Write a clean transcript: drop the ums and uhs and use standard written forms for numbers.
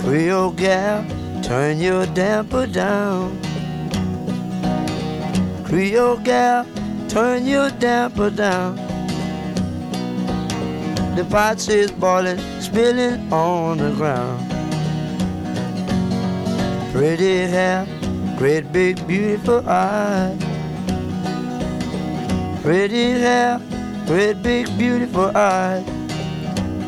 Creole gal, turn your damper down. Creole gal, turn your damper down. The pot is boiling, spilling on the ground. Pretty hair, great big beautiful eyes. Pretty hair, great big beautiful eyes.